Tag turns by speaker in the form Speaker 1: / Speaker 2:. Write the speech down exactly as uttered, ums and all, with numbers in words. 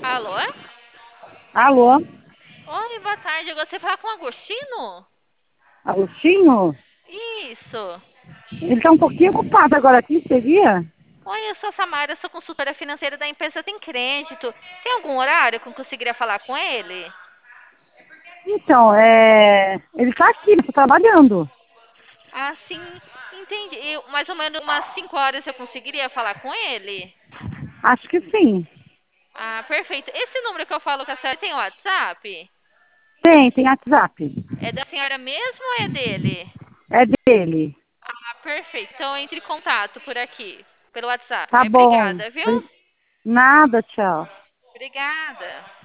Speaker 1: Alô?
Speaker 2: Alô,
Speaker 1: Oi, boa tarde. Você fala com o Agostinho?
Speaker 2: Agostinho?
Speaker 1: Isso.
Speaker 2: Ele está um pouquinho ocupado agora aqui, seria?
Speaker 1: Oi, eu sou a Samara, sou consultora financeira da empresa Tem Crédito. Tem algum horário que eu conseguiria falar com ele?
Speaker 2: Então, é... ele está aqui, ele está trabalhando.
Speaker 1: Ah, sim, entendi. Eu- mais ou menos umas cinco horas eu conseguiria falar com ele?
Speaker 2: Acho que sim.
Speaker 1: Ah, perfeito. Esse número que eu falo com a senhora tem WhatsApp?
Speaker 2: Tem, tem WhatsApp.
Speaker 1: É da senhora mesmo ou é dele?
Speaker 2: É dele.
Speaker 1: Ah, perfeito. Então entre em contato por aqui, pelo WhatsApp.
Speaker 2: Tá
Speaker 1: Mas
Speaker 2: bom.
Speaker 1: obrigada, viu?
Speaker 2: Nada, tchau.
Speaker 1: Obrigada.